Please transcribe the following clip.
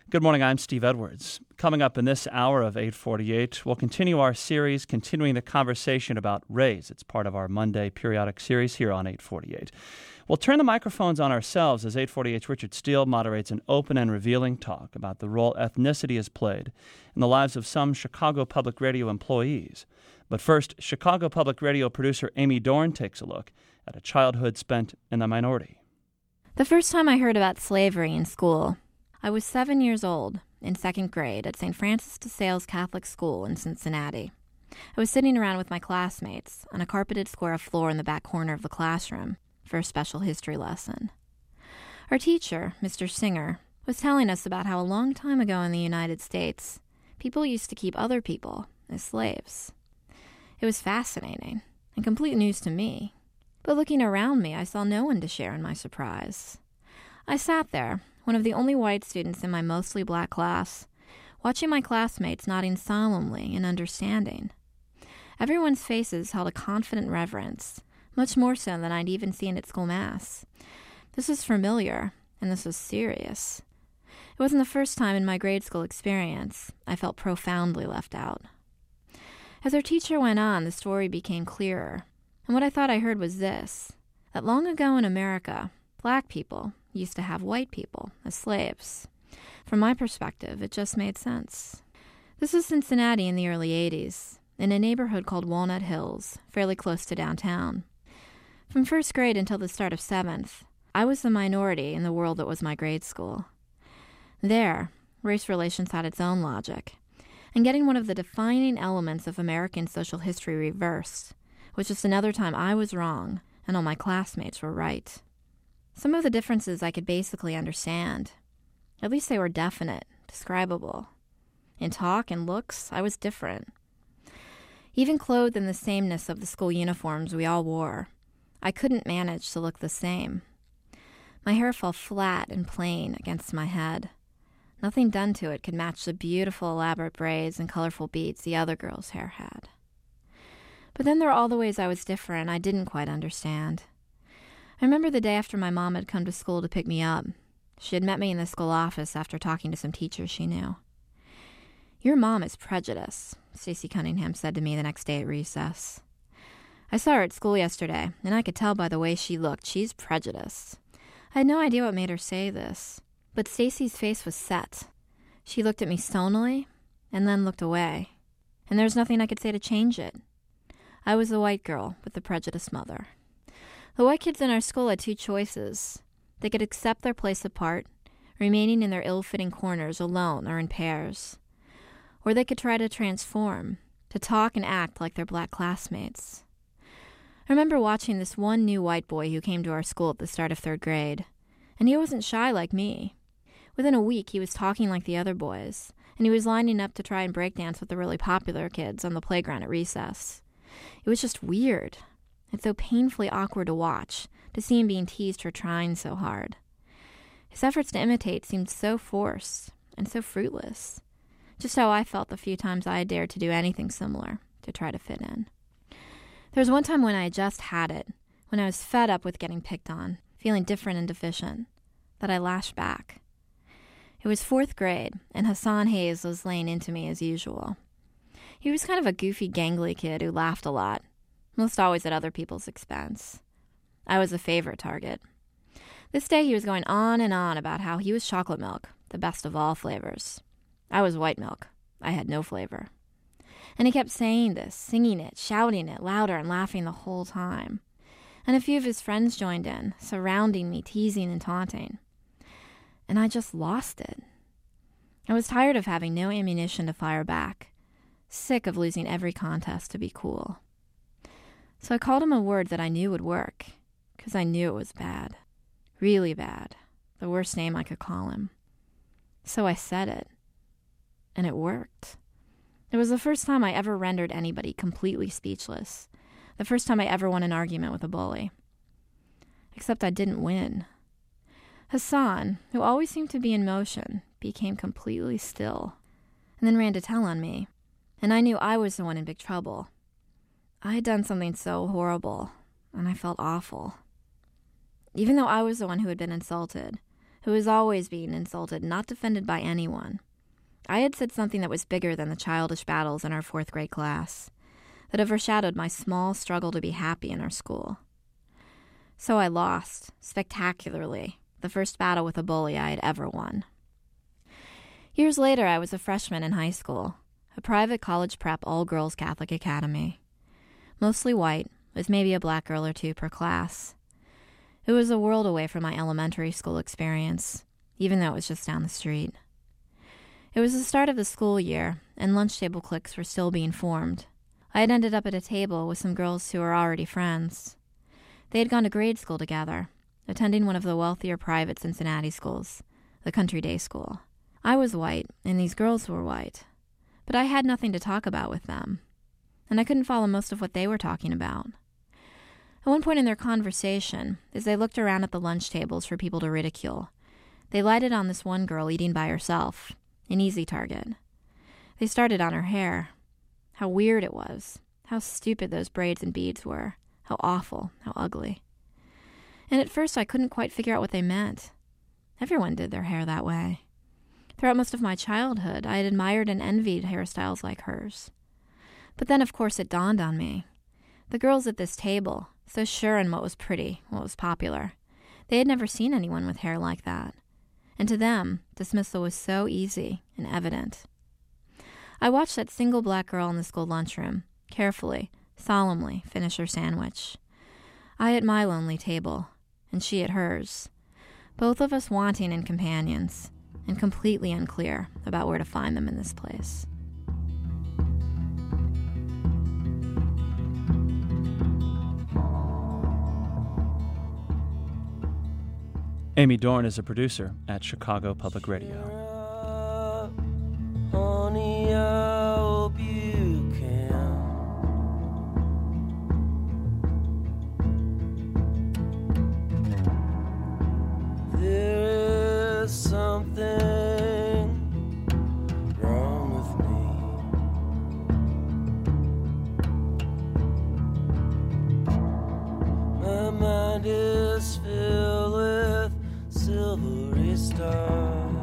Good morning, I'm Steve Edwards. Coming up in this hour of 848, we'll continue our series, continuing the conversation about race. It's part of our Monday periodic series here on 848. We'll turn the microphones on ourselves as 848's Richard Steele moderates an open and revealing talk about the role ethnicity has played in the lives of some Chicago Public Radio employees. But first, Chicago Public Radio producer Amy Dorn takes a look at a childhood spent in the minority. The first time I heard about slavery in school, I was 7 years old, in second grade, at St. Francis de Sales Catholic School in Cincinnati. I was sitting around with my classmates on a carpeted square of floor in the back corner of the classroom for a special history lesson. Our teacher, Mr. Singer, was telling us about how a long time ago in the United States, people used to keep other people as slaves. It was fascinating and complete news to me. But looking around me, I saw no one to share in my surprise. I sat there, one of the only white students in my mostly black class, watching my classmates nodding solemnly and understanding. Everyone's faces held a confident reverence, much more so than I'd even seen at school mass. This was familiar, and this was serious. It wasn't the first time in my grade school experience I felt profoundly left out. As our teacher went on, the story became clearer, and what I thought I heard was this, that long ago in America, black people used to have white people as slaves. From my perspective, it just made sense. This was Cincinnati in the early 80s, in a neighborhood called Walnut Hills, fairly close to downtown. From first grade until the start of seventh, I was the minority in the world that was my grade school. There, race relations had its own logic, and getting one of the defining elements of American social history reversed was just another time I was wrong and all my classmates were right. Some of the differences I could basically understand. At least they were definite, describable. In talk and looks, I was different. Even clothed in the sameness of the school uniforms we all wore, I couldn't manage to look the same. My hair fell flat and plain against my head. Nothing done to it could match the beautiful elaborate braids and colorful beads the other girls' hair had. But then there were all the ways I was different I didn't quite understand. I remember the day after my mom had come to school to pick me up. She had met me in the school office after talking to some teachers she knew. "Your mom is prejudiced," Stacy Cunningham said to me the next day at recess. "I saw her at school yesterday, and I could tell by the way she looked she's prejudiced." I had no idea what made her say this, but Stacy's face was set. She looked at me stonily, and then looked away, and there was nothing I could say to change it. I was the white girl with the prejudiced mother. The white kids in our school had two choices. They could accept their place apart, remaining in their ill-fitting corners alone or in pairs. Or they could try to transform, to talk and act like their black classmates. I remember watching this one new white boy who came to our school at the start of third grade, and he wasn't shy like me. Within a week, he was talking like the other boys, and he was lining up to try and breakdance with the really popular kids on the playground at recess. It was just weird. It's so painfully awkward to watch, to see him being teased for trying so hard. His efforts to imitate seemed so forced and so fruitless, just how I felt the few times I had dared to do anything similar to try to fit in. There was one time when I just had it, when I was fed up with getting picked on, feeling different and deficient, that I lashed back. It was fourth grade, and Hassan Hayes was laying into me as usual. He was kind of a goofy, gangly kid who laughed a lot, most always at other people's expense. I was a favorite target. This day he was going on and on about how he was chocolate milk, the best of all flavors. I was white milk. I had no flavor. And he kept saying this, singing it, shouting it louder and laughing the whole time. And a few of his friends joined in, surrounding me, teasing and taunting. And I just lost it. I was tired of having no ammunition to fire back, sick of losing every contest to be cool. So I called him a word that I knew would work, because I knew it was bad. Really bad. The worst name I could call him. So I said it. And it worked. It was the first time I ever rendered anybody completely speechless. The first time I ever won an argument with a bully. Except I didn't win. Hassan, who always seemed to be in motion, became completely still, and then ran to tell on me. And I knew I was the one in big trouble. I had done something so horrible, and I felt awful. Even though I was the one who had been insulted, who was always being insulted, not defended by anyone. I had said something that was bigger than the childish battles in our 4th grade class, that overshadowed my small struggle to be happy in our school. So I lost, spectacularly, the first battle with a bully I had ever won. Years later, I was a freshman in high school, a private college prep all-girls Catholic academy. Mostly white, with maybe a black girl or two per class. It was a world away from my elementary school experience, even though it was just down the street. It was the start of the school year, and lunch table cliques were still being formed. I had ended up at a table with some girls who were already friends. They had gone to grade school together, attending one of the wealthier private Cincinnati schools, the Country Day School. I was white, and these girls were white, but I had nothing to talk about with them, and I couldn't follow most of what they were talking about. At one point in their conversation, as they looked around at the lunch tables for people to ridicule, they lighted on this one girl eating by herself, an easy target. They started on her hair. How weird it was, how stupid those braids and beads were, how awful, how ugly. And at first I couldn't quite figure out what they meant. Everyone did their hair that way. Throughout most of my childhood, I had admired and envied hairstyles like hers. But then, of course, it dawned on me. The girls at this table, so sure in what was pretty, what was popular, they had never seen anyone with hair like that. And to them, dismissal was so easy and evident. I watched that single black girl in the school lunchroom, carefully, solemnly, finish her sandwich. I at my lonely table, and she at hers, both of us wanting in companions, and completely unclear about where to find them in this place. Amy Dorn is a producer at Chicago Public Radio. Honey, I hope you can. There is something wrong with me. My mind is filled with silvery stars.